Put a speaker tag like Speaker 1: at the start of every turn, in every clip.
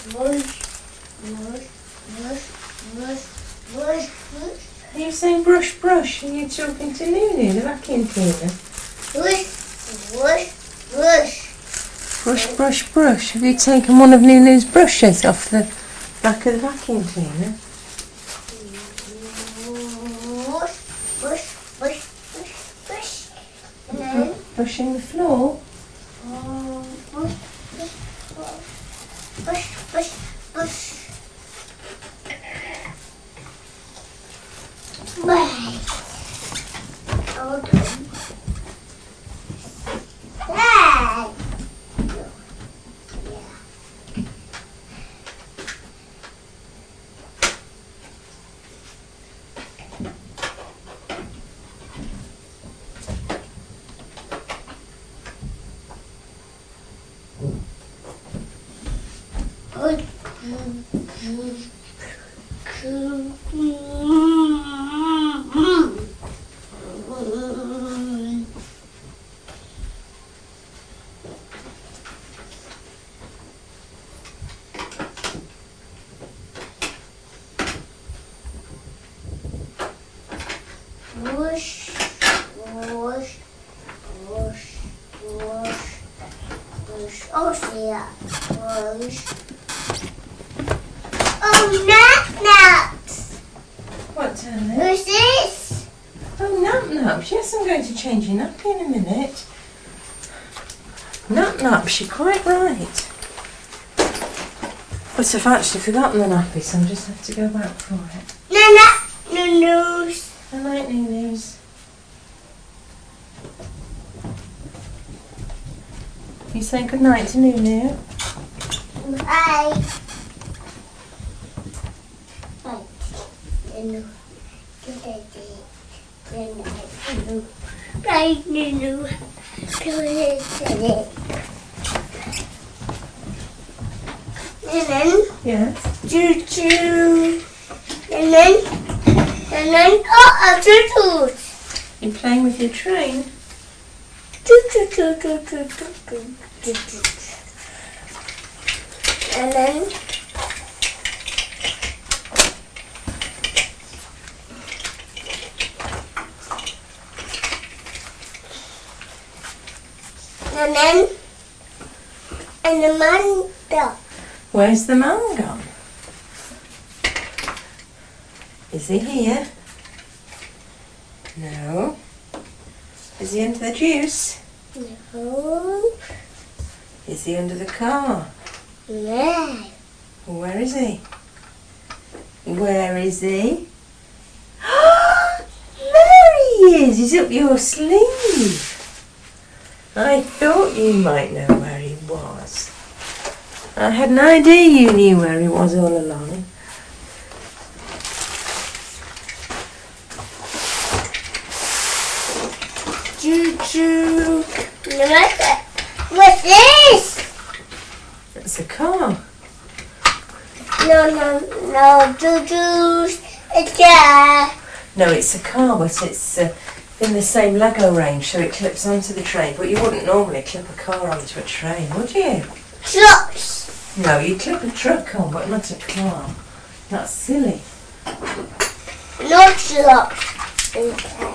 Speaker 1: Brush, brush, brush, brush, brush, brush.
Speaker 2: Are you saying brush, brush? Are you talking to Nunu, the vacuum cleaner?
Speaker 1: Brush, brush, brush.
Speaker 2: Brush, brush, brush. Have you taken one of Nunu's brushes off the back of the vacuum cleaner?
Speaker 1: Brush, brush, brush, brush, brush. And then
Speaker 2: Brushing the floor?
Speaker 1: brush, brush, brush, brush. Right. All done. Right. Whoosh, whoosh, whoosh, whoosh, whoosh. Oh, yeah. Whoosh. Oh, nap-naps.
Speaker 2: What, darling?
Speaker 1: Who's this?
Speaker 2: Oh, nap-naps. Yes, I'm going to change your nappy in a minute. Nap-naps, you're quite right. But I've actually forgotten the nappy, so I'll just have to go back for it.
Speaker 1: No-nose.
Speaker 2: I like Nunu's. You say good night to Nunu?
Speaker 1: Bye. Bye. Nunu. Good night. Good night, Nunu. Bye, Nunu. Good night. And then,
Speaker 2: Yes.
Speaker 1: choo-choo. And then, oh, a choo-choo.
Speaker 2: You're playing with your train?
Speaker 1: Choo-choo-choo-choo-choo-choo-choo. And then, and the man dog.
Speaker 2: Where's the man gone? Is he here? No. Is he under the juice?
Speaker 1: No.
Speaker 2: Is he under the car?
Speaker 1: No.
Speaker 2: Where is he? Where is he? There he is! He's up your sleeve. I thought you might know where he was. I had an idea you knew where he was all along.
Speaker 1: Choo-choo. What's this?
Speaker 2: It's a car.
Speaker 1: No, choo-choo's. It's there.
Speaker 2: No, it's a car, but it's in the same Lego range, so it clips onto the train. But you wouldn't normally clip a car onto a train, would you?
Speaker 1: Trucks.
Speaker 2: No, you clip a truck on, but not a car. That's silly.
Speaker 1: No trucks. Okay.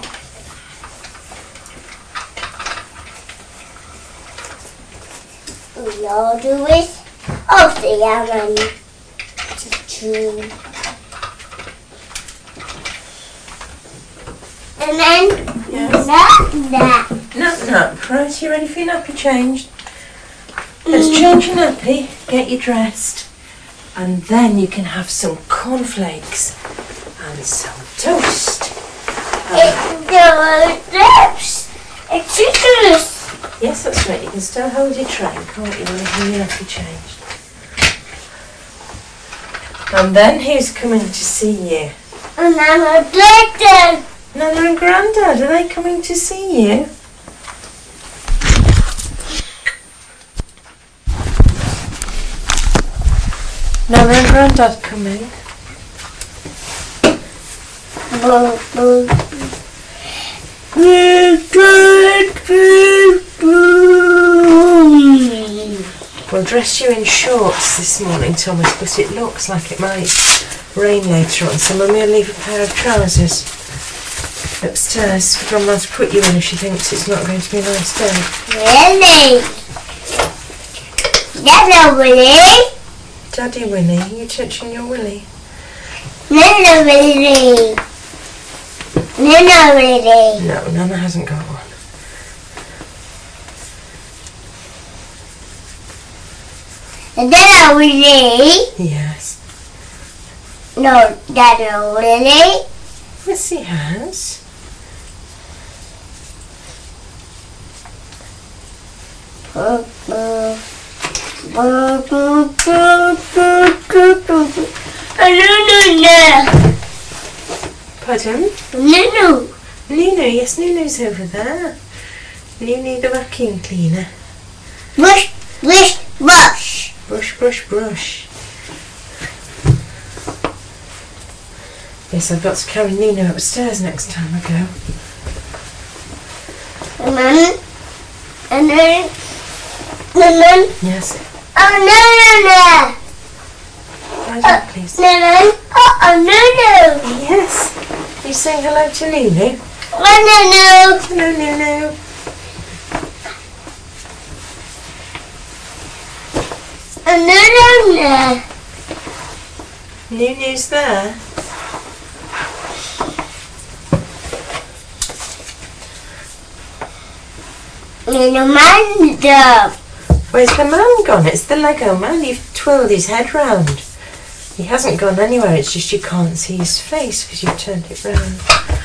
Speaker 1: You'll do it. Oh, the yaman. Choo-choo. And then,
Speaker 2: Yes.
Speaker 1: nap.
Speaker 2: Nap. Right, you ready for your nappy changed? Let's change your nappy, get you dressed, and then you can have some cornflakes and some toast.
Speaker 1: It's the lips. It's citrus.
Speaker 2: Yes, that's right. You can still hold your tray, can't you, when your nappy changed? And then who's coming to see you?
Speaker 1: And I'm a doctor.
Speaker 2: Nana and Grandad, are they coming to see you? Nana and Grandad coming. We'll dress you in shorts this morning, Thomas, but it looks like it might rain later on, so Mummy will leave a pair of trousers upstairs for Grandma to put you in if she thinks it's not going to be a nice day.
Speaker 1: Really? That's a Willie.
Speaker 2: Daddy Willie, are you touching your willy?
Speaker 1: Nana Willie. Nana Willie.
Speaker 2: No, Nana hasn't got one.
Speaker 1: Nana Willie.
Speaker 2: Yes.
Speaker 1: No, Nana Willie.
Speaker 2: Yes, he has. Pardon?
Speaker 1: Nunu.
Speaker 2: Nunu, yes, Nunu's over there. Nunu the vacuum cleaner.
Speaker 1: Brush, brush, brush.
Speaker 2: Brush, brush, brush. Yes, I've got to carry Nunu upstairs next time I go.
Speaker 1: And then,
Speaker 2: Yes.
Speaker 1: oh, no.
Speaker 2: Lie down, please.
Speaker 1: No.
Speaker 2: Yes. You saying hello to Nunu?
Speaker 1: No.
Speaker 2: Hello, Nunu.
Speaker 1: No.
Speaker 2: Nunu's there.
Speaker 1: Man.
Speaker 2: Where's the man gone? It's the Lego man. You've twirled his head round. He hasn't gone anywhere. It's just you can't see his face because you've turned it round.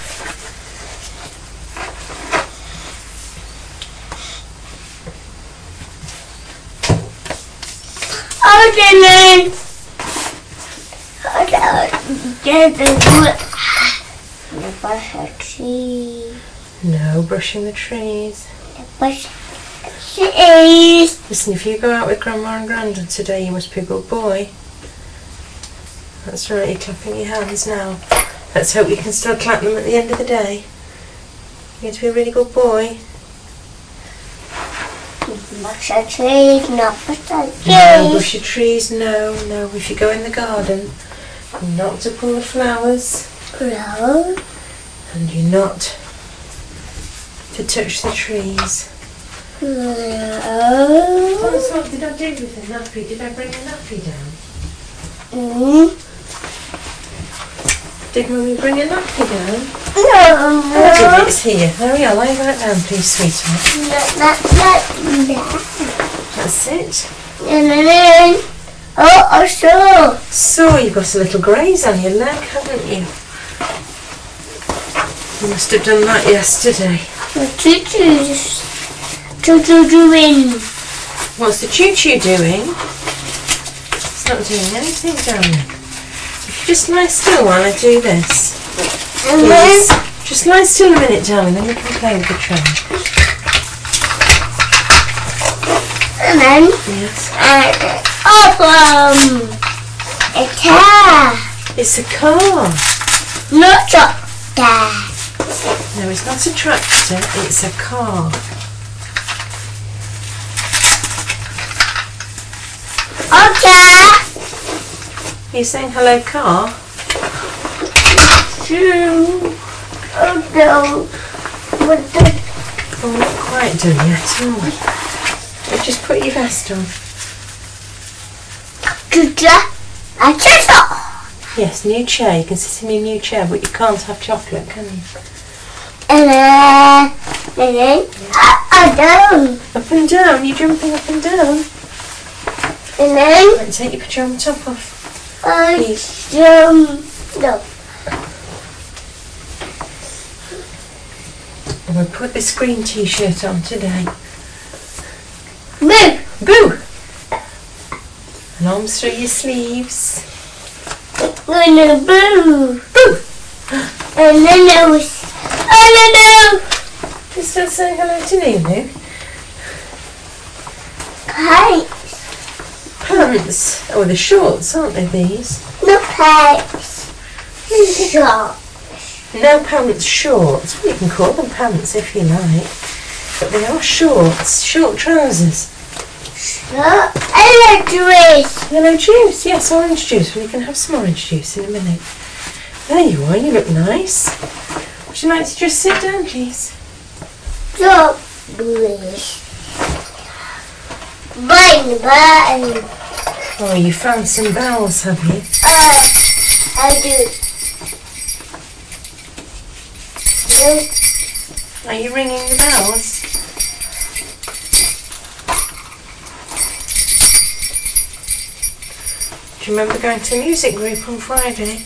Speaker 2: No, brushing the trees. Listen, if you go out with Grandma and Grandad today, you must be a good boy. That's right, you're clapping your hands now. Let's hope you can still clap them at the end of the day. You're going to be a really good boy.
Speaker 1: Brush your trees, not brush your trees.
Speaker 2: No, brush your trees, no. If you go in the garden, you're not to pull the flowers.
Speaker 1: No.
Speaker 2: And you're not to touch the trees.
Speaker 1: No.
Speaker 2: What did I do with the nappy? Did I bring the nappy down? Did Mummy bring a nappy down?
Speaker 1: No.
Speaker 2: Oh, did it? It's here. There we are. Lie right down, please, sweetheart. That's it.
Speaker 1: Oh, so.
Speaker 2: So, you've got a little graze on your leg, haven't you? You must have done that yesterday.
Speaker 1: Choo-choo doing.
Speaker 2: What's the choo-choo doing? It's not doing anything, darling. If you just lie still while I do this. Please. Just lie still a minute, darling, then you can play with the tray.
Speaker 1: And then,
Speaker 2: Yes.
Speaker 1: a car.
Speaker 2: It's a car.
Speaker 1: Not a car.
Speaker 2: No, it's not a tractor, it's a car.
Speaker 1: Okay.
Speaker 2: Are you saying hello, car?
Speaker 1: Oh no.
Speaker 2: Oh, we're not quite done yet, are we? Just put your vest on.
Speaker 1: A chair.
Speaker 2: Yes, new chair. You can sit in your new chair, but you can't have chocolate, can you?
Speaker 1: And then, down.
Speaker 2: Up and down. You're jumping up and down.
Speaker 1: And then,
Speaker 2: Right, take your pyjama top off.
Speaker 1: no.
Speaker 2: I'm going to put this green t-shirt on today.
Speaker 1: Move.
Speaker 2: Boo! And arms through your sleeves.
Speaker 1: Gonna boo.
Speaker 2: Boo!
Speaker 1: And then there was, no.
Speaker 2: You still saying hello to Nunu?
Speaker 1: Pants.
Speaker 2: Pants. Oh, the shorts, aren't they, these?
Speaker 1: No pants. Short.
Speaker 2: No pants, shorts. Well, you can call them pants if you like. But they are shorts. Short trousers.
Speaker 1: No, I like juice.
Speaker 2: Yellow juice, yes, orange juice. Well, you can have some orange juice in a minute. There you are, you look nice. Would you like to just sit down, please?
Speaker 1: So, please. Bye.
Speaker 2: Oh, you found some bells, have you?
Speaker 1: I do.
Speaker 2: Are you ringing the bells? Do you remember going to a music group on Friday?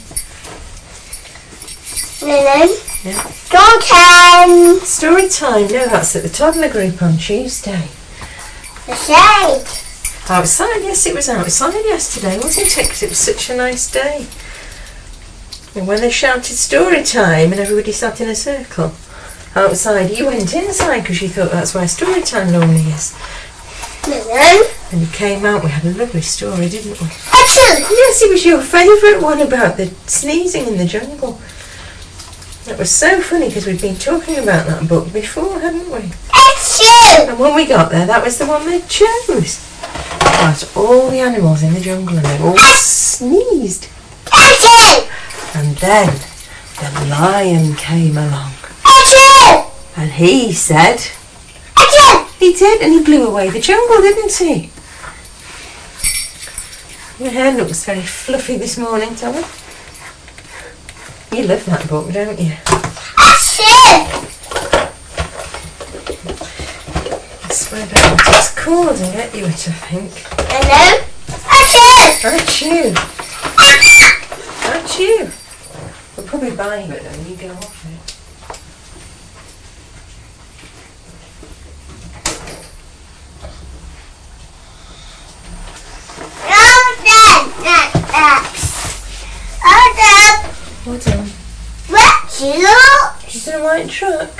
Speaker 1: No.
Speaker 2: Yeah.
Speaker 1: Don't time.
Speaker 2: Story time. No, that's at the toddler group on Tuesday.
Speaker 1: The shade.
Speaker 2: Outside, yes, it was outside yesterday, wasn't it? Because it was such a nice day. And when they shouted story time and everybody sat in a circle outside, you went inside because you thought that's where story time normally is.
Speaker 1: No.
Speaker 2: And you came out, we had a lovely story, didn't we?
Speaker 1: Achoo.
Speaker 2: Yes, it was your favourite one about the sneezing in the jungle. It was so funny because we'd been talking about that book before, hadn't we?
Speaker 1: Achoo.
Speaker 2: And when we got there, that was the one they chose. About all the animals in the jungle and they all sneezed.
Speaker 1: Achoo.
Speaker 2: And then the lion came along.
Speaker 1: Achoo.
Speaker 2: And he said,
Speaker 1: Achoo.
Speaker 2: he did, and he blew away the jungle, didn't he? Your hair looks very fluffy this morning, Tommy. You love that book, don't you?
Speaker 1: Achoo.
Speaker 2: I swear that it's called and get you it, I think.
Speaker 1: Hello. Achoo.
Speaker 2: Achoo! Achoo! We'll probably buy you it then when you go off it. Well done.
Speaker 1: What you?
Speaker 2: She's in a white truck.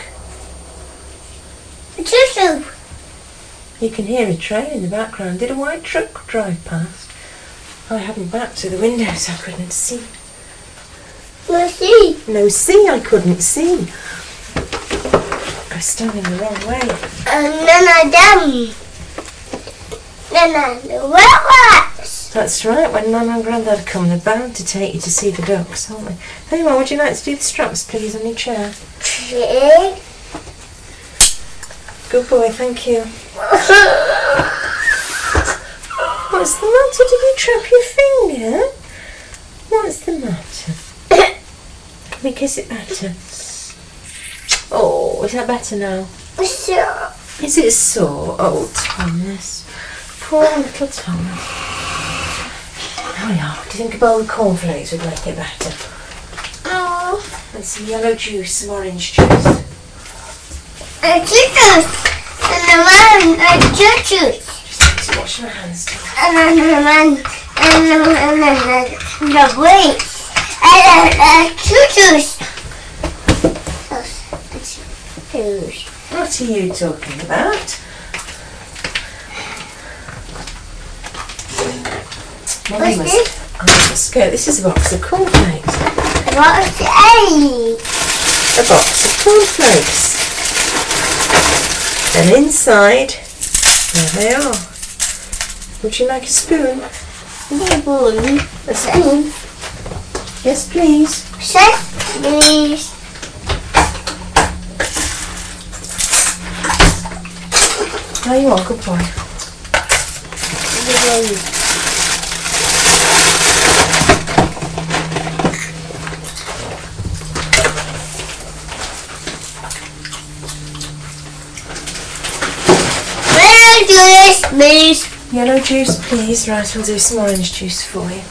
Speaker 1: Choo-choo.
Speaker 2: You can hear a train in the background. Did a white truck drive past? I hadn't backed to the window so I couldn't see.
Speaker 1: Let's see.
Speaker 2: No, see, I couldn't see. I was standing the wrong way.
Speaker 1: And then I done. Then I the what?
Speaker 2: That's right, when Nan and Grandad come, they're bound to take you to see the ducks, aren't they? There you are, would you like to do the straps, please, on your chair?
Speaker 1: Okay.
Speaker 2: Good boy, thank you. What's the matter? Did you trap your finger? What's the matter? Can we kiss it better? Oh, is that better now?
Speaker 1: So,
Speaker 2: Is it sore? Oh, Thomas. Poor little Thomas. There we are. Do you think a bowl of cornflakes would make it better?
Speaker 1: oh,
Speaker 2: And some yellow juice, some orange juice.
Speaker 1: a choo-choo. And the man, a choo-choo.
Speaker 2: Just need to wash my hands.
Speaker 1: And then the man, and the wait. And choo-choos. Choo-choos.
Speaker 2: What are you talking about?
Speaker 1: What's this?
Speaker 2: I must go. This is a box of cornflakes.
Speaker 1: What's A?
Speaker 2: A box of cornflakes. And inside, there they are. Would you like a spoon?
Speaker 1: Spoon.
Speaker 2: A spoon? Yes, please.
Speaker 1: Set, please.
Speaker 2: There you are, good boy.
Speaker 1: Yellow juice, please.
Speaker 2: Yellow juice, please. Right, we'll do some orange juice for you.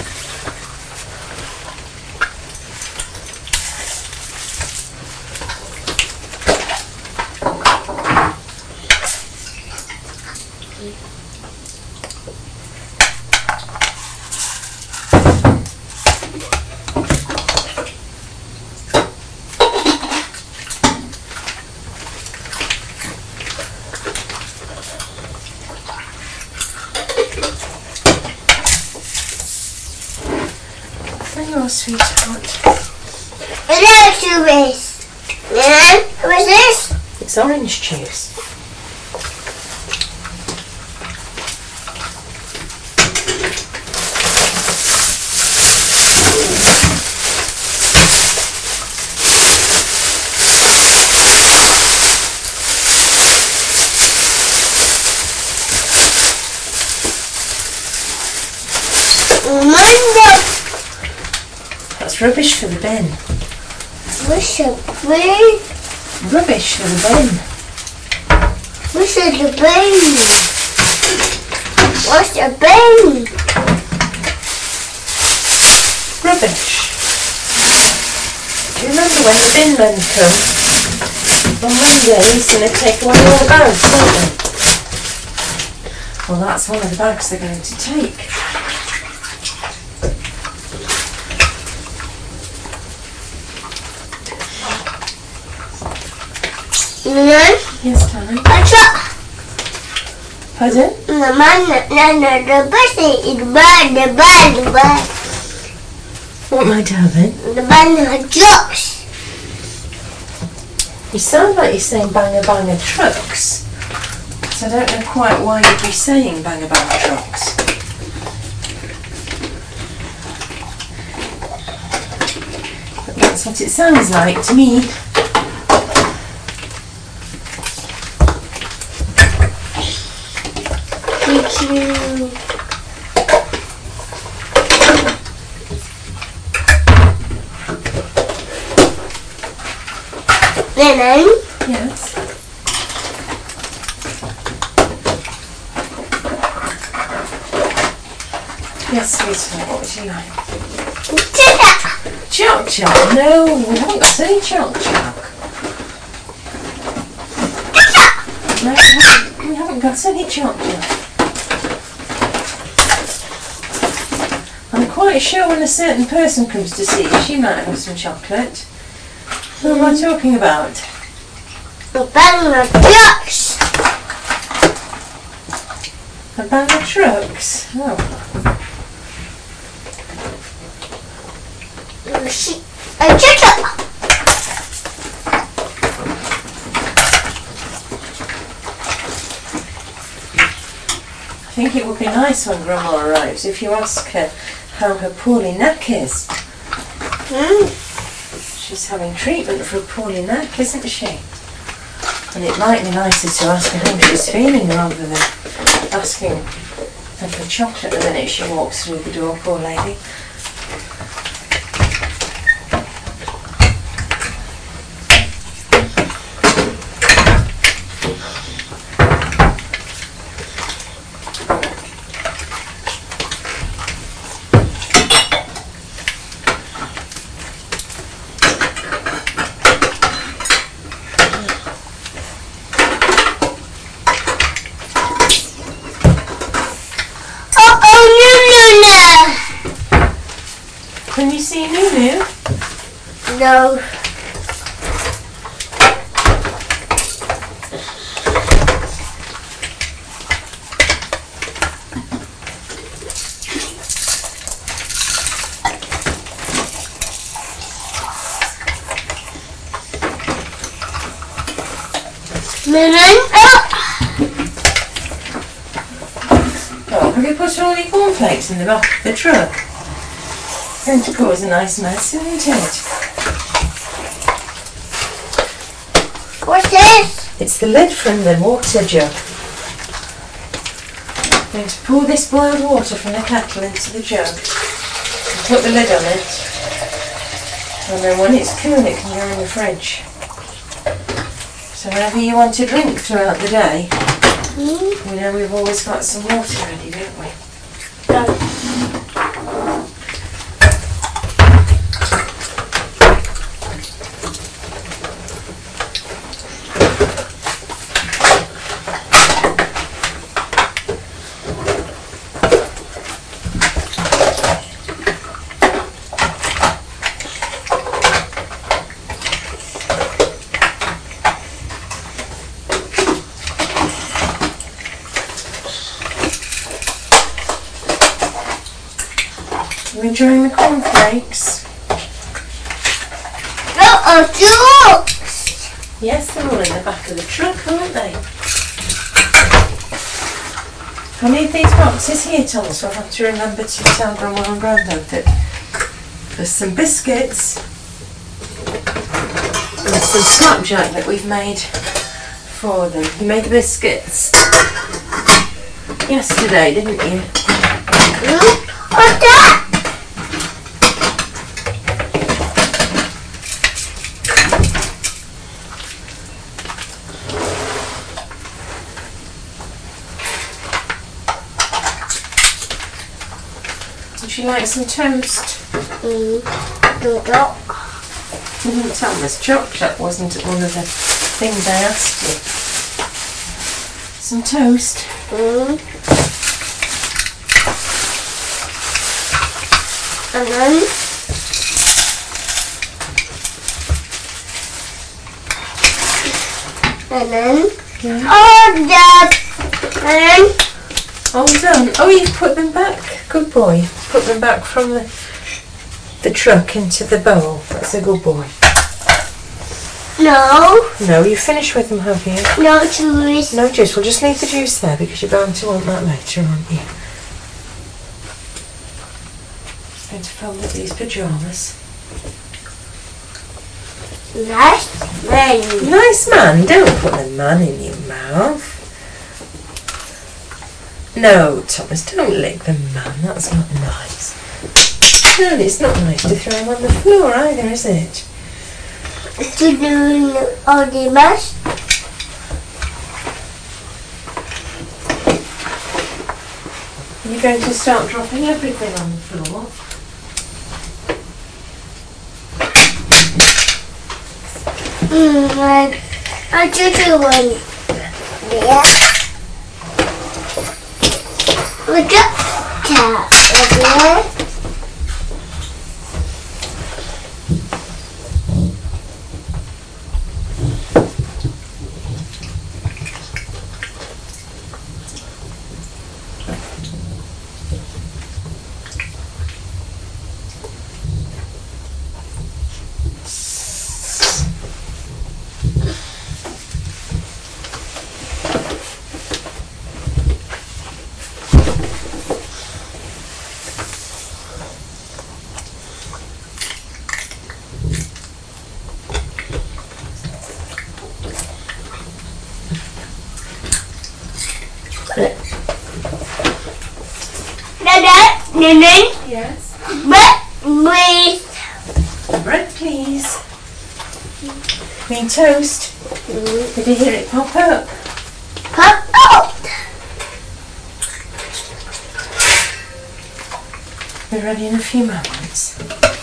Speaker 2: There you are, sweetheart.
Speaker 1: Yellow juice. And what's this?
Speaker 2: It's orange juice. That's rubbish for the bin.
Speaker 1: What's the bin?
Speaker 2: Rubbish for the bin.
Speaker 1: What's the bin? What's the bin?
Speaker 2: Rubbish. Do you remember when the bin men come? On Monday, he's going to take away all the bags, don't they? Well, that's one of the bags they're going to take. Yes, darling. Pardon?
Speaker 1: The bag.
Speaker 2: What, my darling?
Speaker 1: The bag of trucks.
Speaker 2: You sound like you're saying banger banger trucks. So I don't know quite why you'd be saying banger banger trucks. But that's what it sounds like to me.
Speaker 1: Thank you. Lennon?
Speaker 2: Yes. Yes, sweetheart, what would you like? Choc choc? No, we haven't got any choc choc. No, we haven't got any choc choc. I'm quite sure when a certain person comes to see you, she might have some chocolate. What am I talking about?
Speaker 1: The bag of trucks.
Speaker 2: A bag of trucks? Oh.
Speaker 1: A chicken.
Speaker 2: I think it would be nice when Grandma arrives if you ask her how her poorly neck is. She's having treatment for a poorly neck, isn't she? And it might be nicer to ask her how she's feeling rather than asking her for chocolate the minute she walks through the door, poor lady. Can you see Nunu?
Speaker 1: No.
Speaker 2: Oh, have you put all your cornflakes in the back of the truck? Going to cause a nice mess, isn't it?
Speaker 1: What's this?
Speaker 2: It's the lid from the water jug. I'm going to pour this boiled water from the kettle into the jug and put the lid on it, and then when it's cool it can go in the fridge. So whenever you want to drink throughout the day, you know we've always got some water ready, don't we? Are you enjoying the cornflakes?
Speaker 1: Trucks!
Speaker 2: Yes, they're all in the back of the truck, aren't they? I'll leave these boxes here, Thomas. We'll have to remember to tell Grandma and Grandad that there's some biscuits and some slapjack that we've made for them. You made the biscuits yesterday, didn't you?
Speaker 1: What's that?
Speaker 2: Would you like some toast? Thomas, chocolate wasn't one of the things I asked you. Some toast.
Speaker 1: And then all done. And
Speaker 2: All done. Oh, you've put them back. Good boy. Put them back from the truck into the bowl. That's a good boy.
Speaker 1: no,
Speaker 2: No, you finished with them, have you?
Speaker 1: no juice.
Speaker 2: No juice. We'll just leave the juice there because you're bound to want that later, aren't you? Just going to fold up these pyjamas.
Speaker 1: Nice man.
Speaker 2: Nice man. Don't put the man in your mouth. No, Thomas, don't lick the man. That's not nice. No, and it's not nice to throw him on the floor either, is it?
Speaker 1: To do all the mess.
Speaker 2: You're going to start dropping everything on the floor.
Speaker 1: I do one. Yeah. Look at that. Okay. Nene,
Speaker 2: Yes.
Speaker 1: bread,
Speaker 2: Bread,
Speaker 1: please.
Speaker 2: please. Green toast. Did you hear it pop up?
Speaker 1: Pop out.
Speaker 2: We're ready in a few moments.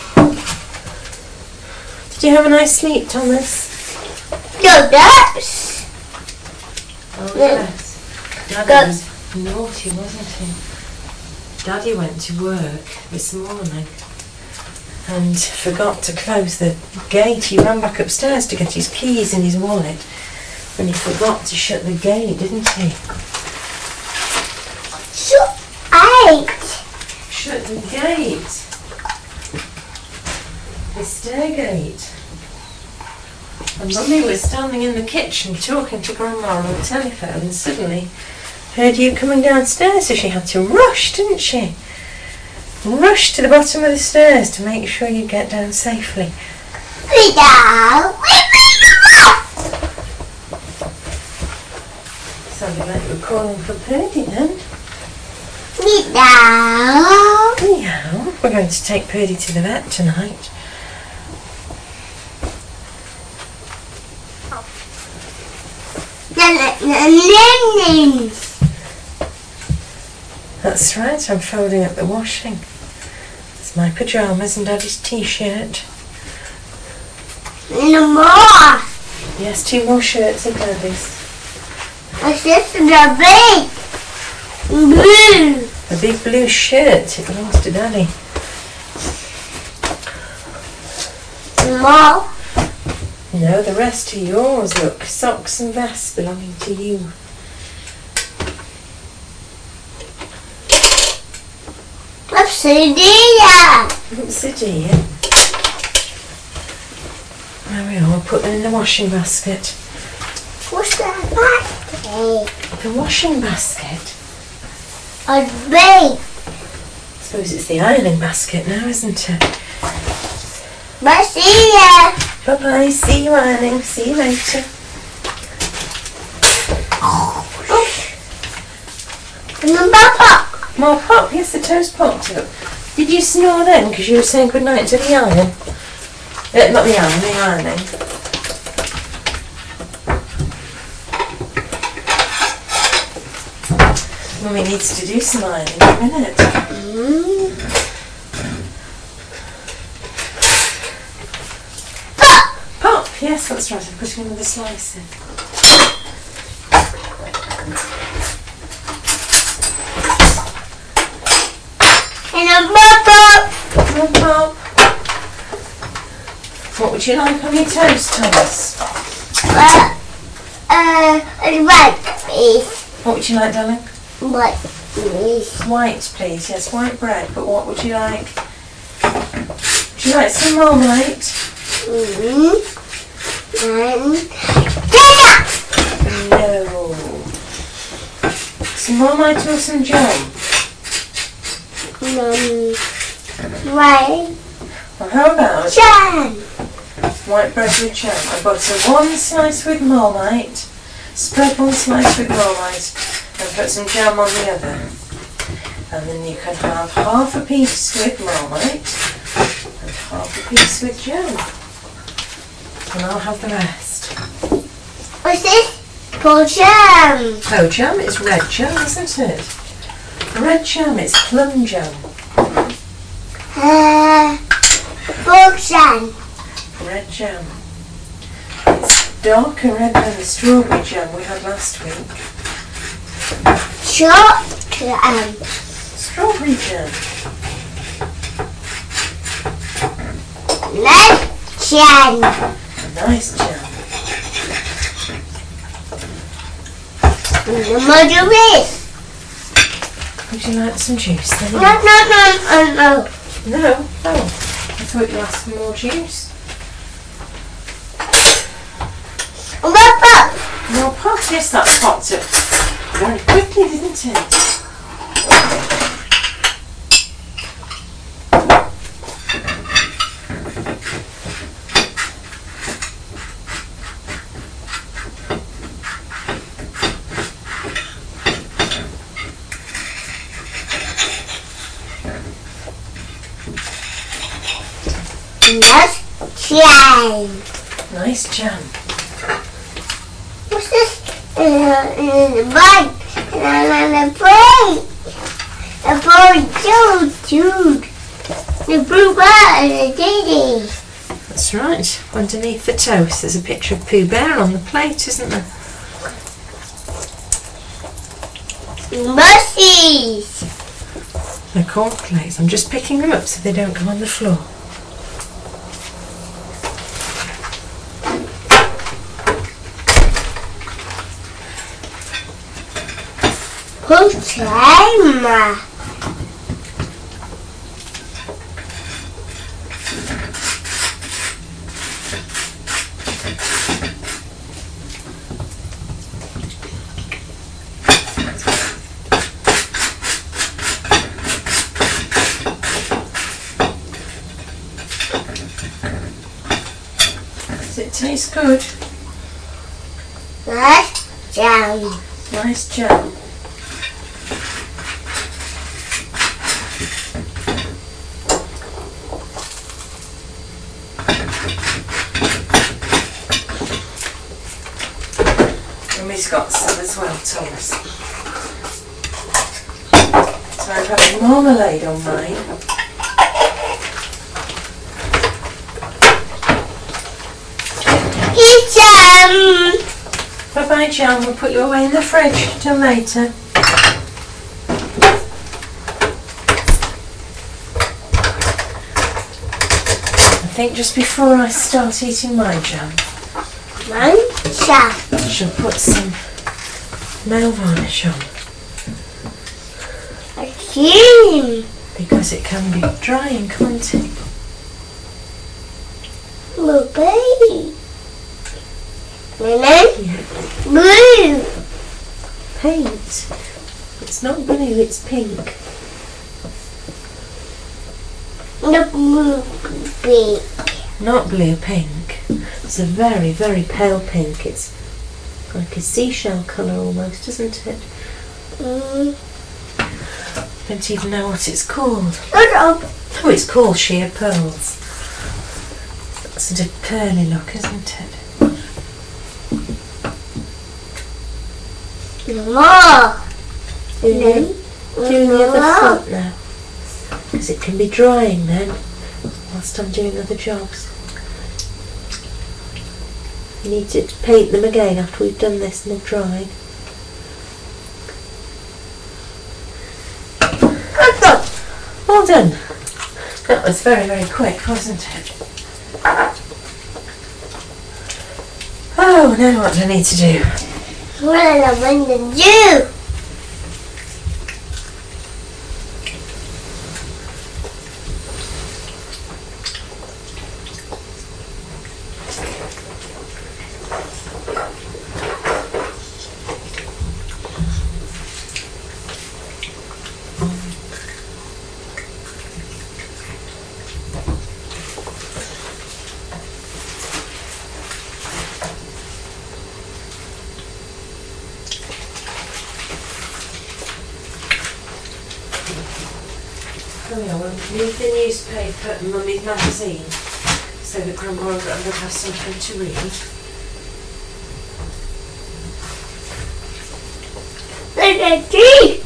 Speaker 2: Did you have a nice sleep, Thomas?
Speaker 1: No, that's.
Speaker 2: Oh, yes. Daddy was naughty, wasn't he? Daddy went to work this morning and forgot to close the gate. He ran back upstairs to get his keys and his wallet and he forgot to shut the gate, didn't he?
Speaker 1: Shut
Speaker 2: Shut the gate. The stair gate. And Mummy was standing in the kitchen talking to Grandma on the telephone and suddenly heard you coming downstairs, so she had to rush, didn't she? Rush to the bottom of the stairs to make sure you get down safely. Sounded like you were calling for Purdy then. Meow. We're going to take Purdy to the vet tonight. That's right, I'm folding up the washing. It's my pyjamas and Daddy's t-shirt.
Speaker 1: No more.
Speaker 2: Yes, 2 more shirts of Daddy's.
Speaker 1: It's just a big blue.
Speaker 2: A big blue shirt, it belongs to Daddy.
Speaker 1: More.
Speaker 2: No, the rest are yours, look. Socks and vests belonging to you.
Speaker 1: What's the deal?
Speaker 2: What's it here? There we are, we'll put them in the washing basket.
Speaker 1: What's that?
Speaker 2: The washing basket?
Speaker 1: A big.
Speaker 2: I suppose it's the ironing basket now, isn't it?
Speaker 1: See ya.
Speaker 2: Bye-bye, see you ironing, see you later.
Speaker 1: Papa.
Speaker 2: More pop, yes, the toast popped up. Did you snore then? Because you were saying goodnight to the iron. Not the iron, the ironing. Mummy needs to do some ironing in a minute. Pop! Yes, that's right. I'm putting another slice in.
Speaker 1: And a pop.
Speaker 2: Pop. What would you like on your toast, Thomas?
Speaker 1: White, please.
Speaker 2: What would you like, darling?
Speaker 1: White, please.
Speaker 2: White, please. Yes, white bread. But what would you like? Would you like some marmalade? No. Some marmalade or some jam?
Speaker 1: White
Speaker 2: Well, how about
Speaker 1: jam.
Speaker 2: white bread with jam? I butter one slice with marmite, spread one slice with marmite, and put some jam on the other. And then you can have half a piece with marmite and half a piece with jam. And I'll have the rest.
Speaker 1: What's this? For jam.
Speaker 2: Oh, jam is red jam, isn't it? Red jam is plum jam.
Speaker 1: For jam.
Speaker 2: Red jam. It's darker red than the strawberry jam we had last week.
Speaker 1: Chocolate.
Speaker 2: Strawberry jam.
Speaker 1: Red jam.
Speaker 2: Nice jam.
Speaker 1: More juice.
Speaker 2: Would you like some juice then?
Speaker 1: No.
Speaker 2: No? Oh, I thought you asked for more juice.
Speaker 1: Pop.
Speaker 2: More pop? Yes, that popped up very quickly, didn't it?
Speaker 1: Nice jam.
Speaker 2: Nice jam.
Speaker 1: What's this? The bike and the plate. The boy Jude. The blue bag and the Diddy.
Speaker 2: That's right. Underneath the toast there's a picture of Pooh Bear on the plate, isn't there?
Speaker 1: Mussies.
Speaker 2: They're cornflakes. I'm just picking them up so they don't go on the floor.
Speaker 1: Time.
Speaker 2: Does it taste good?
Speaker 1: Nice jam.
Speaker 2: Nice jam. Mummy's got some as well, Thomas. So I'm having marmalade on mine.
Speaker 1: Jam.
Speaker 2: Bye-bye, jam. We'll put you away in the fridge till later. I think just before I start eating my jam,
Speaker 1: Jam.
Speaker 2: I shall put some nail varnish on
Speaker 1: Jam.
Speaker 2: because it can be drying, can't it?
Speaker 1: Blue.
Speaker 2: Yeah.
Speaker 1: Blue.
Speaker 2: Paint. It's not blue, it's pink.
Speaker 1: The blue big.
Speaker 2: Not blue, pink. It's a very, very pale pink. It's like a seashell colour almost, isn't it? Don't even know what it's called.
Speaker 1: Shut up.
Speaker 2: Oh, it's called sheer pearls. That's sort of pearly look, isn't it?
Speaker 1: More.
Speaker 2: Do the other foot now. Because it can be drying then, whilst I'm doing other jobs. You need to paint them again after we've done this and they've dried. Well done. That was very, very quick, wasn't it? Oh, now what do I need to do?
Speaker 1: What am I going to do?
Speaker 2: Oh yeah, we'll leave the newspaper and Mummy's magazine so that Grandma and Grandma have something to read.
Speaker 1: Look at this.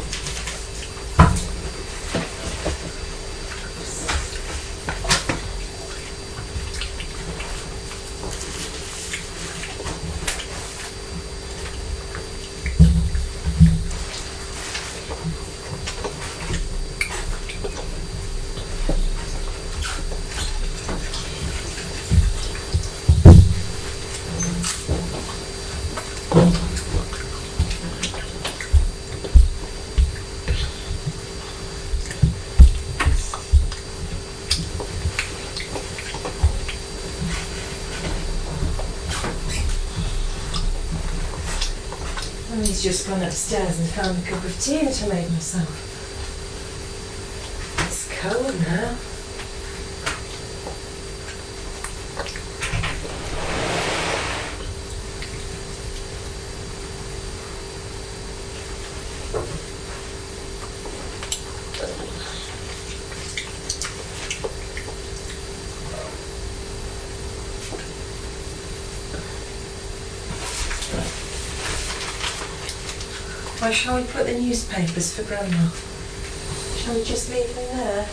Speaker 2: Mummy's just gone upstairs and found a cup of tea that I made myself. It's cold now. Why shall we put the newspapers for Grandma? Shall we just leave them there?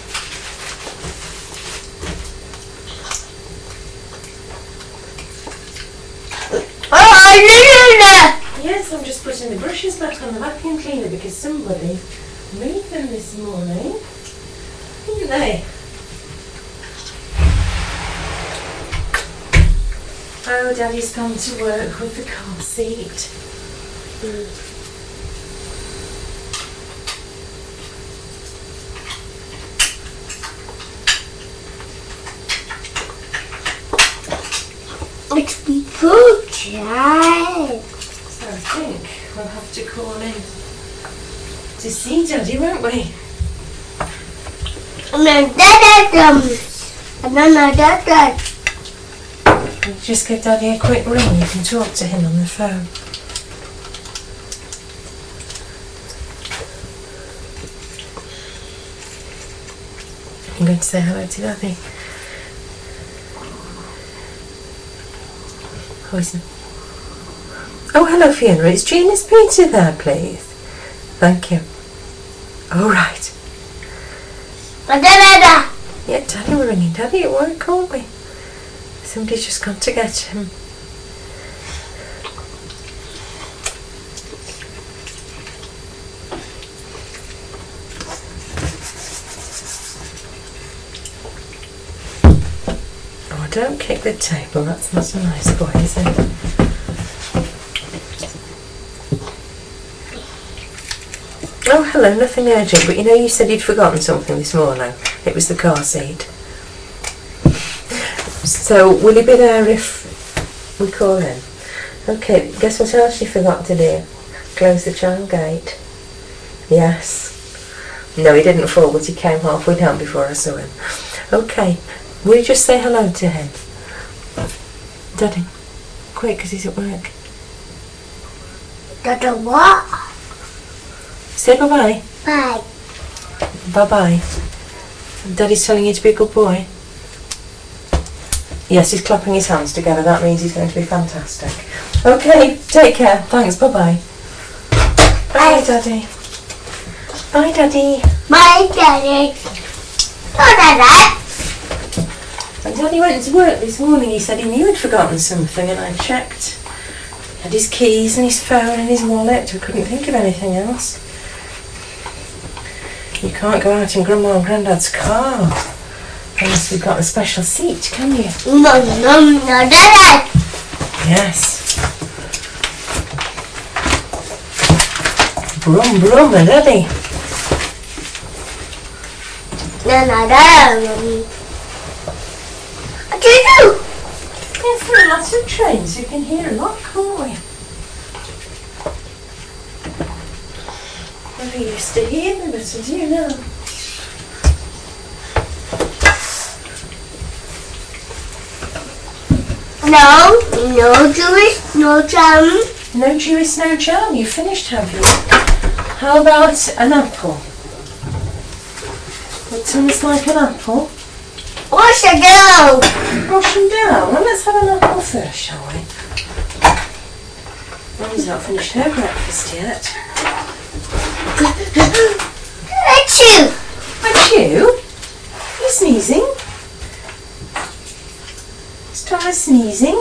Speaker 2: Yes, I'm just putting the brushes back on the vacuum cleaner because somebody moved them this morning, didn't they? Oh, Daddy's gone to work with the car seat.
Speaker 1: It's before time.
Speaker 2: So I think we'll have to call in to see Daddy, won't we?
Speaker 1: And then Dada comes. And then Dada.
Speaker 2: We'll just give Daddy a quick ring. You can talk to him on the phone. I'm going to say hello to Daddy. Oh, hello, Fiona. It's Gina's Pizza there, please. Thank you. All right.
Speaker 1: Dada.
Speaker 2: Yeah, Daddy, we're ringing Daddy at work, aren't we? Somebody's just gone to get him. Oh, don't kick the table. That's not a nice boy, is it? Oh, hello, nothing urgent, but you know you said you'd forgotten something this morning. It was the car seat. So, will you be there if we call in? Okay, guess what else you forgot to do? Close the child gate. Yes. No, he didn't fall, but he came halfway down before I saw him. Okay, will you just say hello to him? Daddy, quick, because he's at work.
Speaker 1: Dada what?
Speaker 2: Say bye-bye.
Speaker 1: Bye.
Speaker 2: Bye-bye. Daddy's telling you to be a good boy. Yes, he's clapping his hands together. That means he's going to be fantastic. Okay, take care. Thanks. Bye-bye. Bye, Daddy. Bye, Daddy.
Speaker 1: Bye, Daddy. Oh, Dada.
Speaker 2: When Daddy went to work this morning, he said he knew he'd forgotten something, and I checked. He had his keys and his phone and his wallet. We couldn't think of anything else. You can't go out in Grandma and Grandad's car unless we've got a special seat, can you?
Speaker 1: No, Dada.
Speaker 2: Yes. Brum, brum, Daddy.
Speaker 1: No, Dada, Mommy. What do you do?
Speaker 2: Yes, there are lots of trains. You can hear a lot, can't we? I used to hear them, but I do now.
Speaker 1: No Jewish, no jam.
Speaker 2: No Jewish, no jam. You finished, have you? How about an apple? Would Thomas like an apple?
Speaker 1: Wash it down.
Speaker 2: Wash them down. Well, let's have an apple first, shall we? Mummy's not finished her breakfast yet.
Speaker 1: Achoo.
Speaker 2: Achoo? You sneezing? Is Thomas sneezing?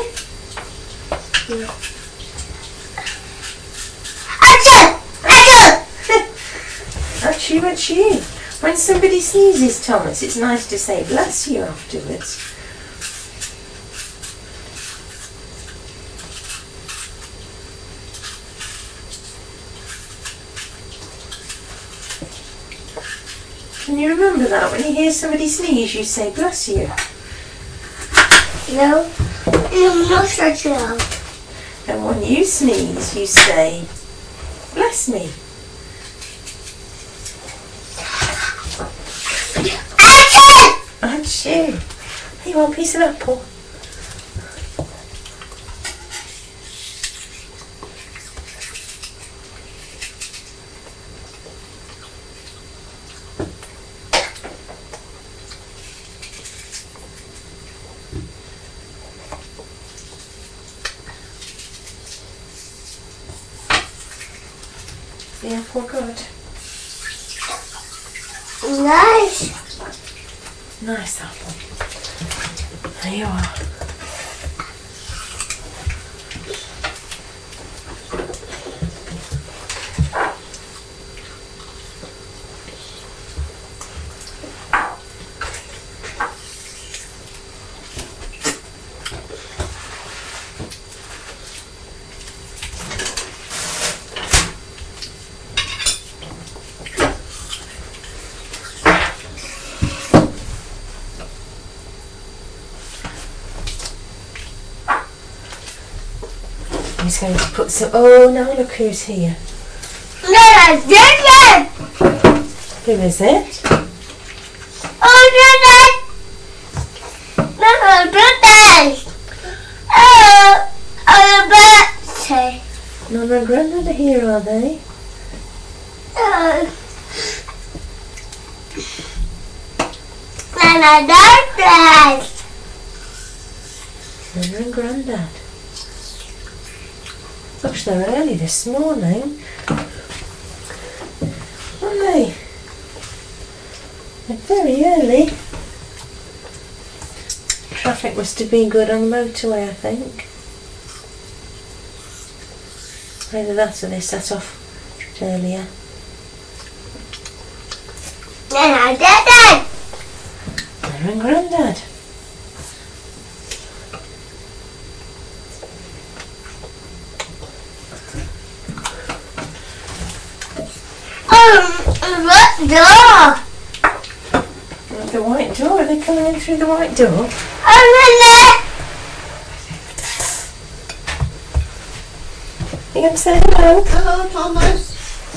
Speaker 1: Achoo. Achoo.
Speaker 2: Achoo, achoo. When somebody sneezes, Thomas, it's nice to say bless you afterwards. Can you remember that? When you hear somebody sneeze, you say bless you.
Speaker 1: No. I'm not such a.
Speaker 2: And when you sneeze, you say bless me. Achoo! You want a piece of apple? The apple good?
Speaker 1: Nice.
Speaker 2: Nice apple. There you are. He's going to put some... Oh, now look who's here.
Speaker 1: No, Dada.
Speaker 2: Who is it?
Speaker 1: Oh, Dada. No, Dada. Oh, birthday.
Speaker 2: Nonna and Grandad are here, are they?
Speaker 1: Dada.
Speaker 2: Nonna and Grandad. Gosh, they're early this morning, aren't they? They're very early. Traffic must have been good on the motorway, I think. Either that or they set off earlier.
Speaker 1: Dada.
Speaker 2: Nonna and Grandad.
Speaker 1: What door?
Speaker 2: The white door? Are they coming in through the white door? You going to say hello?
Speaker 1: Hello, Thomas.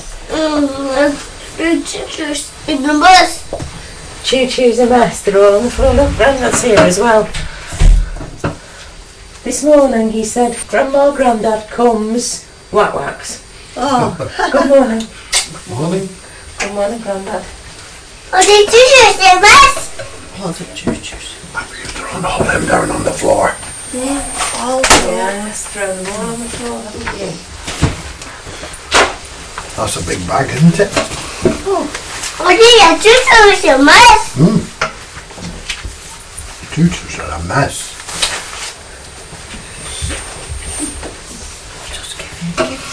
Speaker 1: Choo-choo's in the bus.
Speaker 2: Choo-choo's a mess. They're all on the floor. Look, Grandad's here as well. This morning he said, Grandma, Grandad comes. Whack-whacks.
Speaker 1: Oh.
Speaker 2: Good morning.
Speaker 3: Morning.
Speaker 2: Good morning, Grandad.
Speaker 1: Oh, the choo-choo's the best.
Speaker 2: What the choo-choos?
Speaker 3: You've thrown all them down on the floor.
Speaker 1: Yeah, all
Speaker 2: Yes, throw them all on the floor, haven't you?
Speaker 3: That's a big bag, isn't it?
Speaker 1: Oh, the choo-choo's the best.
Speaker 3: Tutus are a mess.
Speaker 2: Just give me a kiss.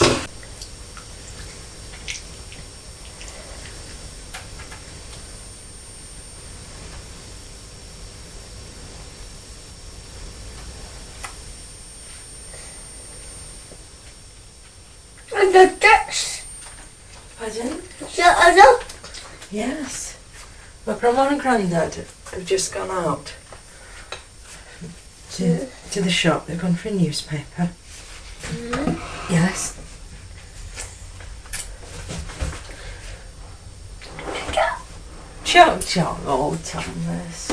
Speaker 1: And the dish.
Speaker 2: Pardon?
Speaker 1: The other.
Speaker 2: Yes. My grandma and granddad have just gone out to the shop. They've gone for a newspaper. Yes. Choc choc. Oh, Thomas.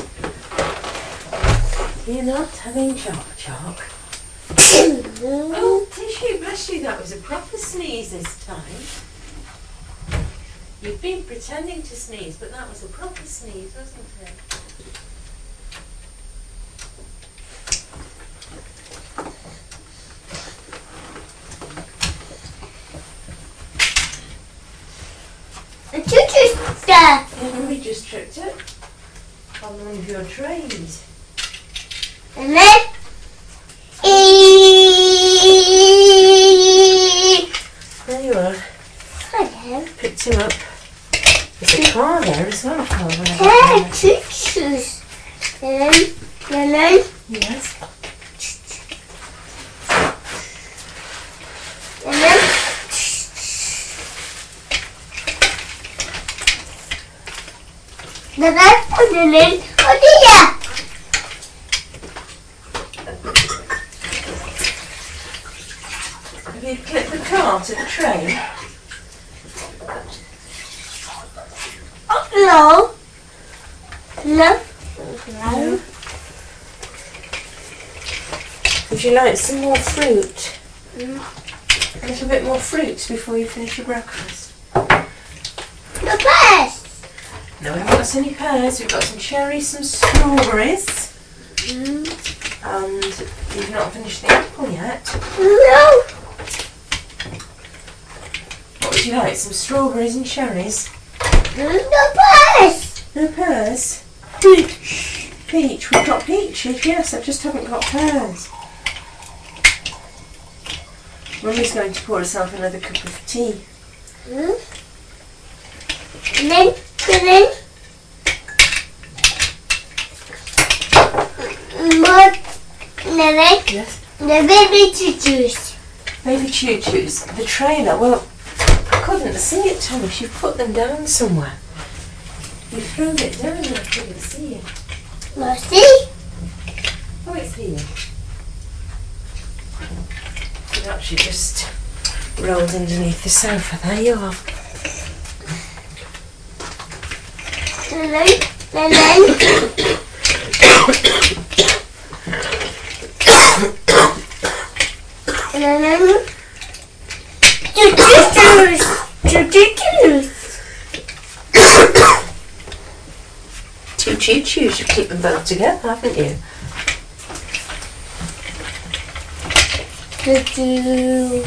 Speaker 2: You're not having choc choc. Oh, tissue, bless you. That was a proper sneeze this time. You've been pretending to sneeze, but that was a proper sneeze, wasn't it?
Speaker 1: The choo-choo's there.
Speaker 2: Yeah, we just tripped it on one of your trays.
Speaker 1: And then.
Speaker 2: There you are.
Speaker 1: Hello.
Speaker 2: Picked him up. There's a car there as well.
Speaker 1: Hey, choo-choo's. And then.
Speaker 2: Yes.
Speaker 1: And then. The rest of the name. Oh, dear.
Speaker 2: Have you clipped the car to the tray?
Speaker 1: Oh, no. No. No.
Speaker 2: Would you like some more fruit? A little bit more fruit before you finish your breakfast?
Speaker 1: The best.
Speaker 2: No, we haven't got any pears. We've got some cherries, some strawberries. And you've not finished the apple yet.
Speaker 1: No.
Speaker 2: What would you like? Some strawberries and cherries?
Speaker 1: The best.
Speaker 2: No pears? Peach. Peach. We've got peaches, yes. I just haven't got pears. Mummy's going to pour herself another cup of tea.
Speaker 1: And then. What?
Speaker 2: Yes.
Speaker 1: The baby choo-choos.
Speaker 2: Baby choo-choos. The trailer. Well, I couldn't see it, Thomas. You put them down somewhere. You threw it down and I couldn't see it.
Speaker 1: Well, see?
Speaker 2: Oh, it's here. It actually just rolled underneath the sofa. There you are.
Speaker 1: And then. Choo-choo-choos.
Speaker 2: Two choo-choos. You keep them both together, haven't you?
Speaker 1: Choo-choo.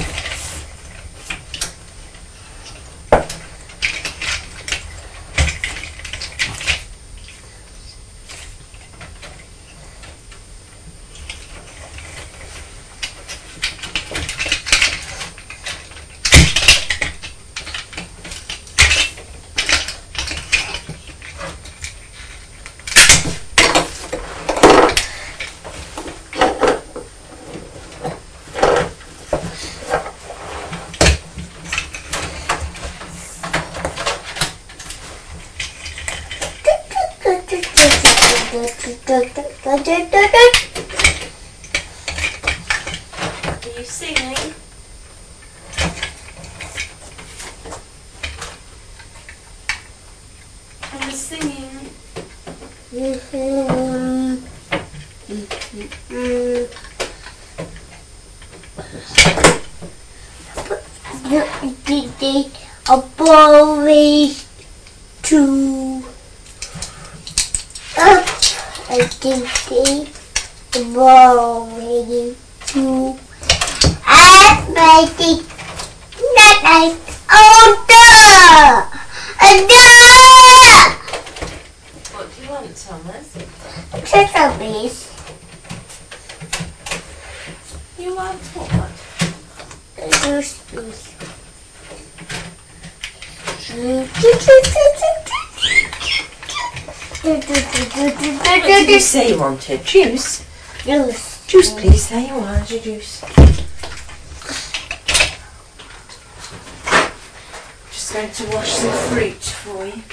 Speaker 2: Are you singing? I'm singing.
Speaker 1: A boy to a duty, a rolling to athletic, not like older, a dog.
Speaker 2: What do you want, Thomas?
Speaker 1: Strawberries.
Speaker 2: You want what?
Speaker 1: Juice, please.
Speaker 2: What did you say you wanted? Juice?
Speaker 1: Juice.
Speaker 2: Juice, please. There you are. Here's your juice. Just going to wash some fruit for you.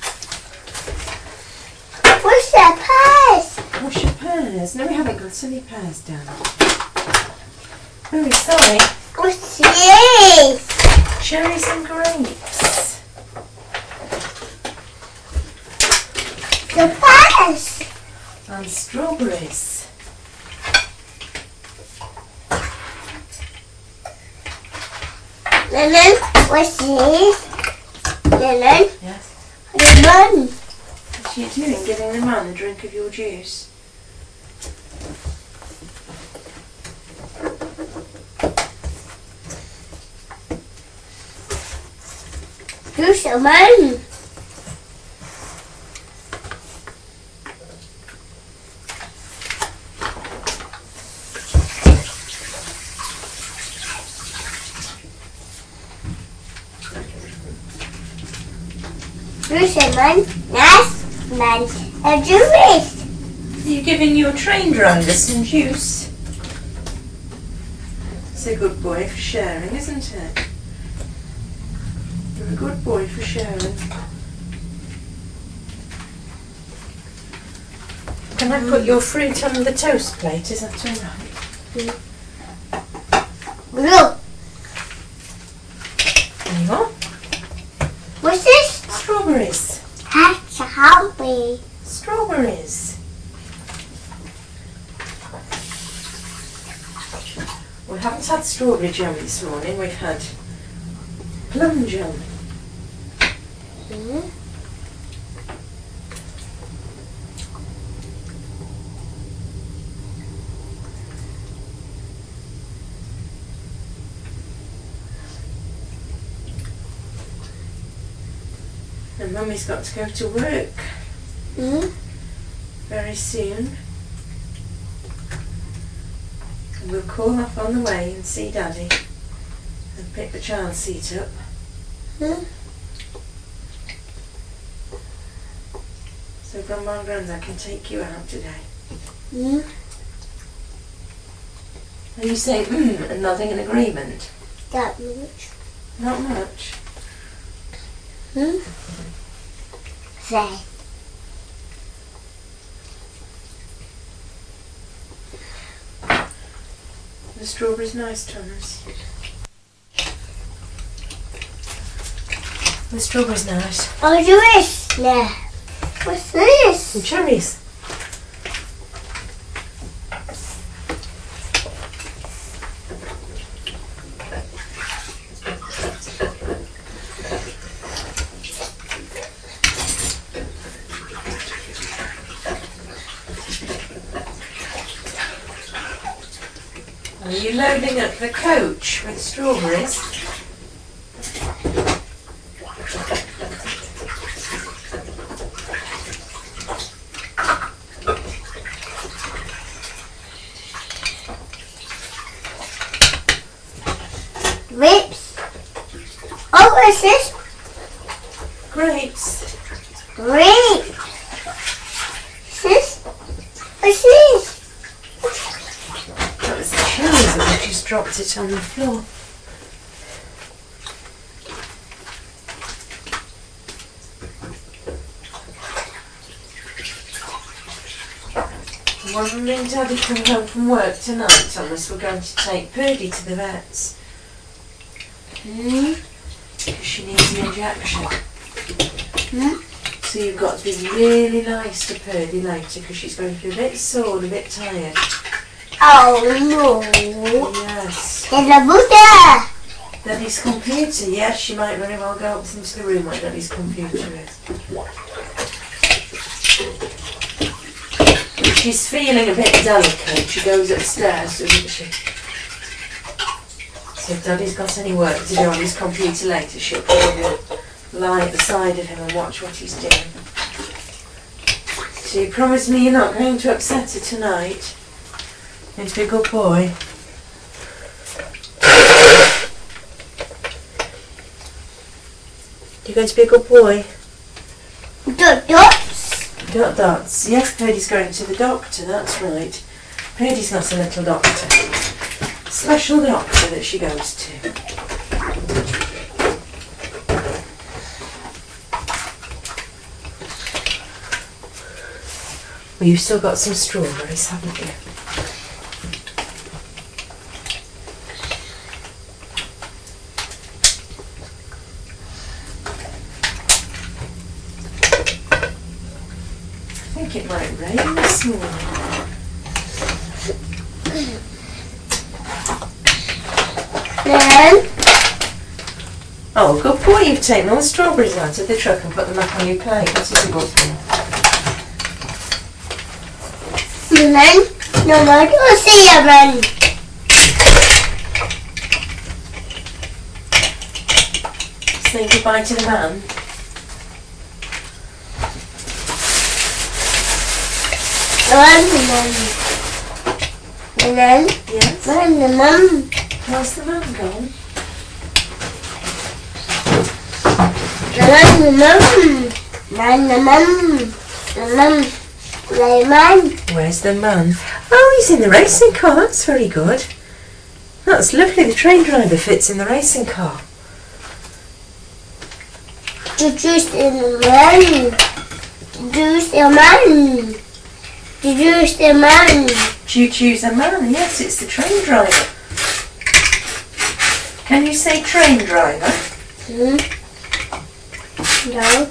Speaker 1: What's that purse?
Speaker 2: Wash your pears. No, we haven't got any pears down. Oh, sorry.
Speaker 1: What's this?
Speaker 2: Cherries and grapes.
Speaker 1: The purse.
Speaker 2: And strawberries.
Speaker 1: Lemon. What's this? Lemon.
Speaker 2: Yes.
Speaker 1: Lemon.
Speaker 2: What are you doing? Giving the man a drink of your juice?
Speaker 1: Juice lemon. Juice lemon. Nice man. A juice.
Speaker 2: Are you giving your train driver some juice? It's a good boy for sharing, isn't it? You're a good boy for sharing. Can I put your fruit on the toast plate? Is that alright?
Speaker 1: Blue.
Speaker 2: There you are.
Speaker 1: What's this?
Speaker 2: Strawberries.
Speaker 1: That's happy.
Speaker 2: Strawberries. We haven't had strawberry jam this morning. We've had plum jam. And Mummy's got to go to work very soon. And we'll call off on the way and see Daddy and pick the child seat up. So Grandma and Grandad can take you out today. Are you saying and nodding in agreement?
Speaker 1: That much.
Speaker 2: Not much.
Speaker 1: Say.
Speaker 2: The strawberry's nice, Thomas. The strawberry's nice.
Speaker 1: Oh, juice. Yeah. What's this?
Speaker 2: Some cherries. Are you loading up the coach with strawberries?
Speaker 1: Grapes. Oh, what's this?
Speaker 2: Grapes.
Speaker 1: Grapes. What's this? What's this?
Speaker 2: That was the cherries and I just dropped it on the floor. When Mummy and Daddy come home from work tonight, Thomas, we're going to take Purdy to the vets. Because she needs an injection. So you've got to be really nice to Purdy later because she's going to be a bit sore and a bit tired.
Speaker 1: Oh, no.
Speaker 2: Yes.
Speaker 1: There's a Buddha.
Speaker 2: Daddy's computer, yes, she might very well go up into the room where Daddy's computer is. she's feeling a bit delicate, she goes upstairs, doesn't she? So if Daddy's got any work to do on his computer later, she'll probably lie at the side of him and watch what he's doing. So you promise me you're not going to upset her tonight? Going to be a good boy? You're going to be a good boy?
Speaker 1: Dots.
Speaker 2: Dots. Yes, Purdy's going to the doctor, that's right. Purdy's not a little doctor. Special doctor that she goes to. Well, you've still got some strawberries, haven't you? I think it might rain this morning.
Speaker 1: Then.
Speaker 2: Oh, good boy, you've taken all the strawberries out of the truck and put them back on your plate. That is a good thing.
Speaker 1: And then, no more to see you run.
Speaker 2: Say goodbye to the man.
Speaker 1: And then,
Speaker 2: Yes.
Speaker 1: run the mum.
Speaker 2: Where's the man gone?
Speaker 1: Run the mum. Run the mum. The mum. The man.
Speaker 2: Where's the man? Oh, he's in the racing car. That's very good. That's lovely. The train driver fits in the racing car.
Speaker 1: Juice the man. Juice the man. Juice the man.
Speaker 2: Choo-choo's a man. Yes, it's the train driver. Can you say train driver?
Speaker 1: No.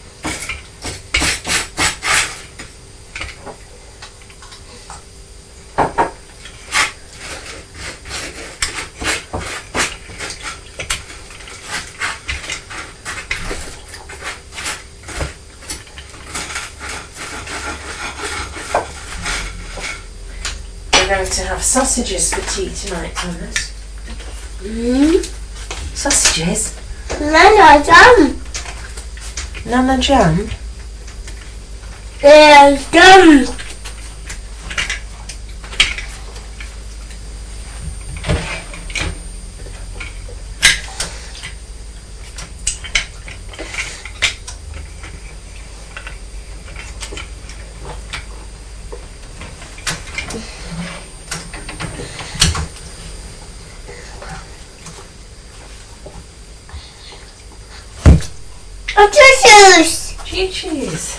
Speaker 2: We're going to have sausages for tea tonight, Thomas. Sausages?
Speaker 1: Nana jam.
Speaker 2: Nana jam?
Speaker 1: There's jam. Juice.
Speaker 2: Choo-choos.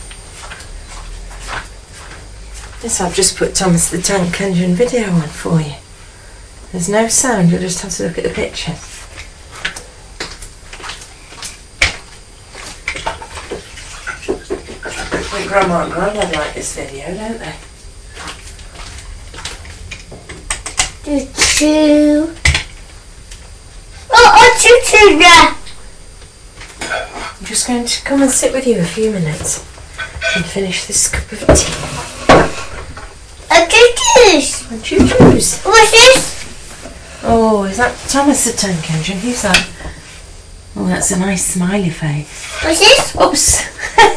Speaker 2: Yes, I've just put Thomas the Tank Engine video on for you. There's no sound, you'll just have to look at the picture. I think Grandma and Grandad like this video, don't they?
Speaker 1: Choo-choo. Oh, choo-choo there.
Speaker 2: I'm just going to come and sit with you a few minutes and finish this cup of tea.
Speaker 1: A choo-choos.
Speaker 2: And choo-choos.
Speaker 1: What's this?
Speaker 2: Oh, is that Thomas the Tank Engine? Who's that? Oh, that's a nice smiley face.
Speaker 1: What's this?
Speaker 2: Oops.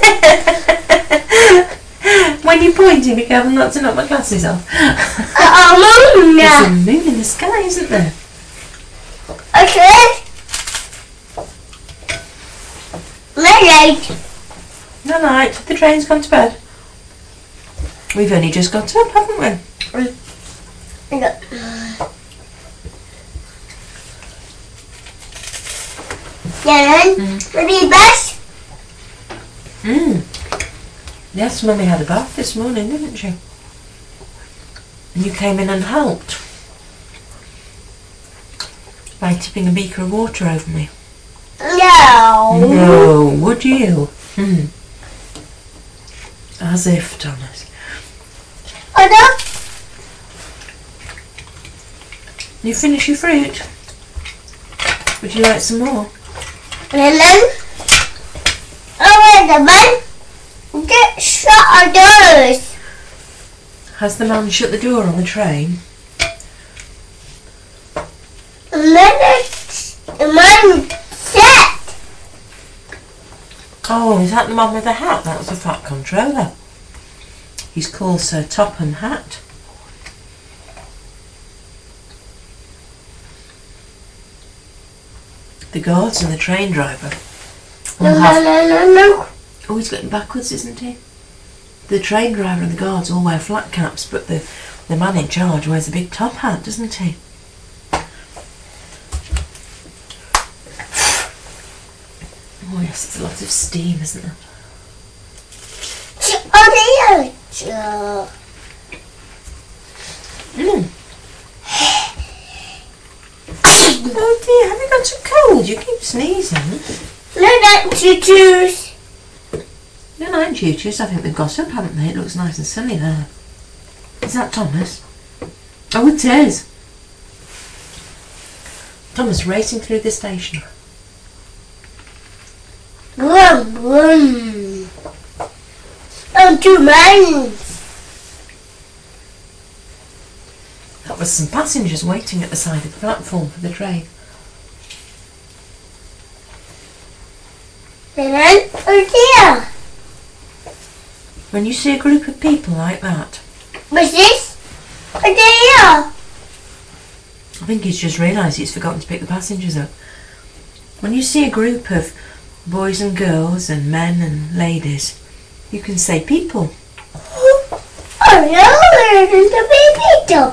Speaker 2: When you're pointing, be careful not to knock my glasses off.
Speaker 1: Moon.
Speaker 2: There's a moon in the sky, isn't there?
Speaker 1: Okay. Night.
Speaker 2: No, night. The train's gone to bed. We've only just got up, haven't we?
Speaker 1: Ready, best?
Speaker 2: Yes, Mummy had a bath this morning, didn't she? And you came in and helped by tipping a beaker of water over me.
Speaker 1: No.
Speaker 2: No, would you? As if, Thomas.
Speaker 1: Oh no.
Speaker 2: You finish your fruit? Would you like some more?
Speaker 1: Lemon. Oh, wait, the man. Get shut of doors.
Speaker 2: Has the man shut the door on the train?
Speaker 1: The man set.
Speaker 2: Oh, is that the man with the hat? That was the Fat Controller. He's called Sir Topham Hatt. The guards and the train driver.
Speaker 1: No.
Speaker 2: Oh, he's getting backwards, isn't he? The train driver and the guards all wear flat caps, but the man in charge wears a big top hat, doesn't he? Oh yes, it's a lot of steam, isn't it? Oh dear, have you got a cold? You keep sneezing.
Speaker 1: No, choo-choos.
Speaker 2: No, like choo-choos. I think they've got up, haven't they? It looks nice and sunny there. Is that Thomas? Oh, it is. Thomas racing through the station.
Speaker 1: Vroom, vroom. Oh, 2 miles.
Speaker 2: That was some passengers waiting at the side of the platform for the train.
Speaker 1: Then, oh dear.
Speaker 2: When you see a group of people like that,
Speaker 1: What's this? Oh dear.
Speaker 2: I think he's just realised he's forgotten to pick the passengers up. When you see a group of boys and girls and men and ladies, you can say people.
Speaker 1: Oh no, there's a baby dog.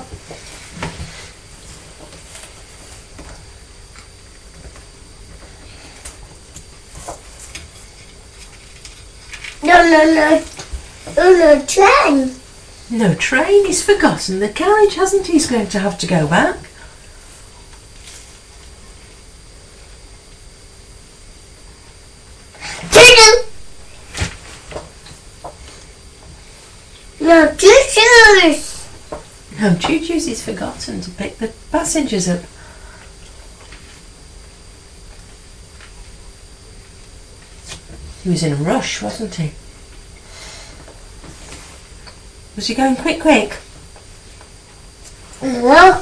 Speaker 1: No. Oh no, train.
Speaker 2: No train, he's forgotten the carriage, hasn't he? He's going to have to go back.
Speaker 1: No, choo-choos.
Speaker 2: No, choo-choos, he's forgotten to pick the passengers up. He was in a rush, wasn't he? Was he going quick?
Speaker 1: No.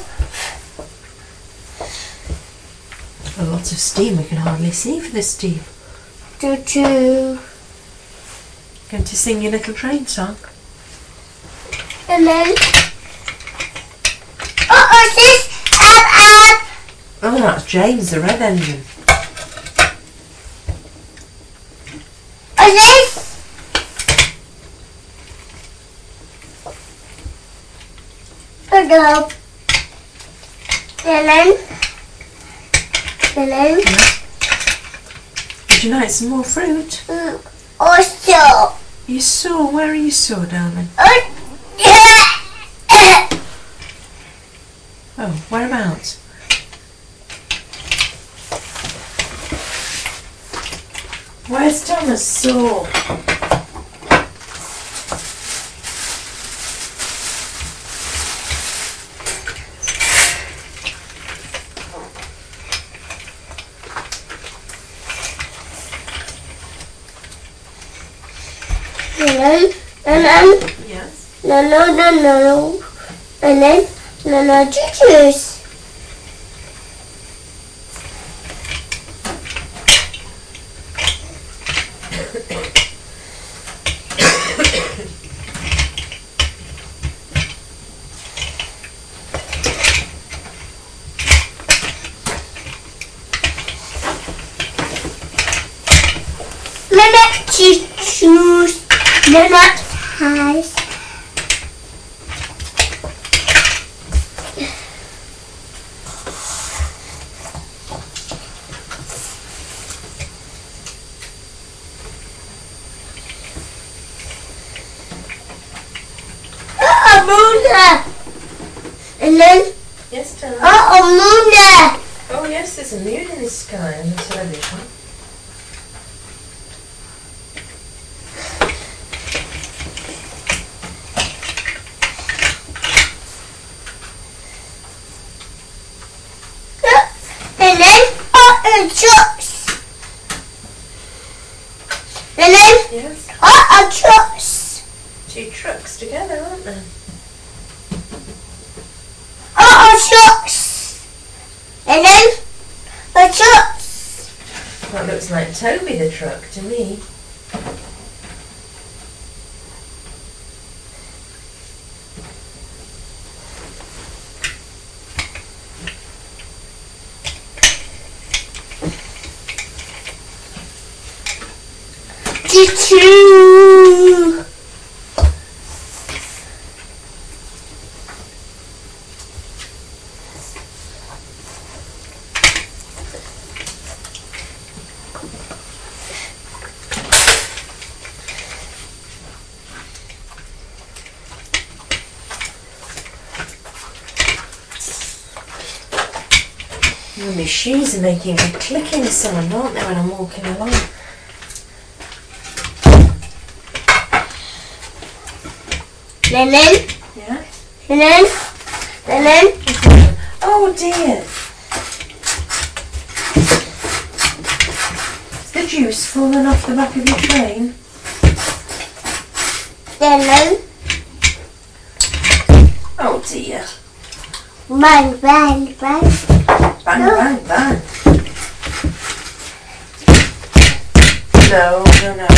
Speaker 2: A lot of steam, we can hardly see for this steam.
Speaker 1: Choo-choo.
Speaker 2: Going to sing your little train song?
Speaker 1: And then... this?
Speaker 2: Oh, that's James, the red engine.
Speaker 1: This? Go. And then...
Speaker 2: Would you like some more fruit?
Speaker 1: Also...
Speaker 2: You sore? Where are you sore, darling? Oh, whereabouts? Where's Thomas sore?
Speaker 1: And then...
Speaker 2: Yes.
Speaker 1: No. And then... No, choo-choos. Choo-choos. They're not ties. Moon. And then...
Speaker 2: Yes, darling.
Speaker 1: Moon.
Speaker 2: Oh, yes, there's a moon in the sky on the television.
Speaker 1: And then... trucks. And then...
Speaker 2: Yes.
Speaker 1: trucks.
Speaker 2: 2 trucks together, aren't they? looks like Toby the truck to me.
Speaker 1: Choo-choo.
Speaker 2: Oh, my shoes are making a clicking sound, aren't they, when I'm walking along?
Speaker 1: Lennon,
Speaker 2: Yeah?
Speaker 1: Lennon, Lennon.
Speaker 2: Oh dear! Is the juice fallen off the back of your train?
Speaker 1: Lennon.
Speaker 2: Oh dear.
Speaker 1: Bang, bang, bang.
Speaker 2: Bang,
Speaker 1: No.
Speaker 2: bang, bang. No, no, no.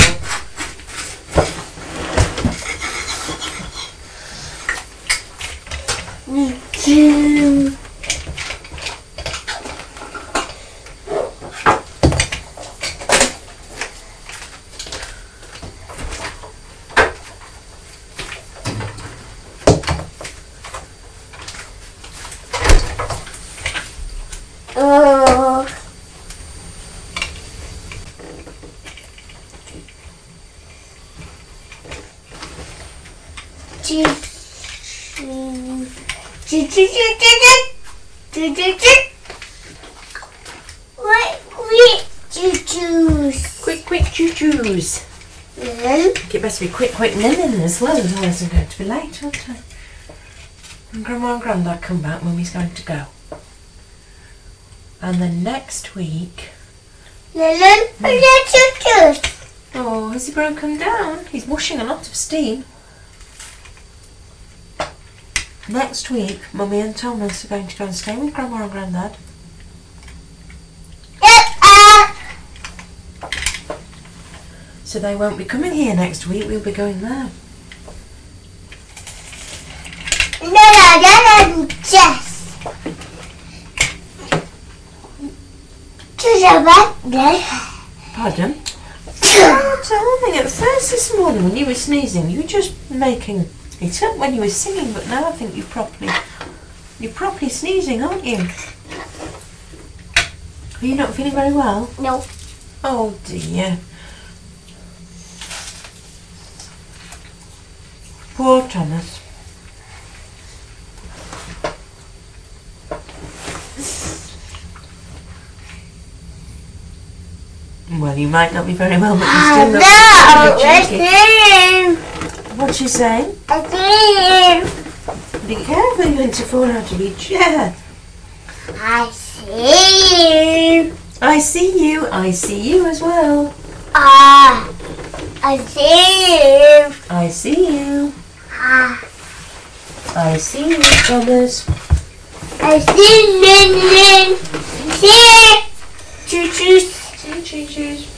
Speaker 1: Choo. Oh. Choo. Choo, choo, choo, choo, choo, choo, choo, choo. Wait, choo-choos.
Speaker 2: Quick, choo-choos.
Speaker 1: Then,
Speaker 2: It best be quick, linen as well, otherwise I'm going to be late, aren't I? When Grandma and Grandad come back, Mummy's going to go. And then next week...
Speaker 1: Lennon, choo-choos.
Speaker 2: Oh, has he broken down? He's washing a lot of steam. Next week, Mummy and Thomas are going to go and stay with Grandma and Grandad. So they won't be coming here next week, we'll be going there.
Speaker 1: No, Jess. Choose a birthday.
Speaker 2: Pardon? Tell me, at first this morning when you were sneezing, you were just making it up when you were singing, but now I think you're properly sneezing, aren't you? Are you not feeling very well?
Speaker 1: No.
Speaker 2: Oh dear. Poor Thomas. Well, you might not be very well, but you still
Speaker 1: No, listen.
Speaker 2: What's she saying?
Speaker 1: Again.
Speaker 2: Be careful, you're going to fall out of your chair.
Speaker 1: I see you.
Speaker 2: I see you. I see you as well.
Speaker 1: I see you.
Speaker 2: I see you. I see you, Thomas.
Speaker 1: I see Lynn. See. Choo-choo.
Speaker 2: See, choo-choos.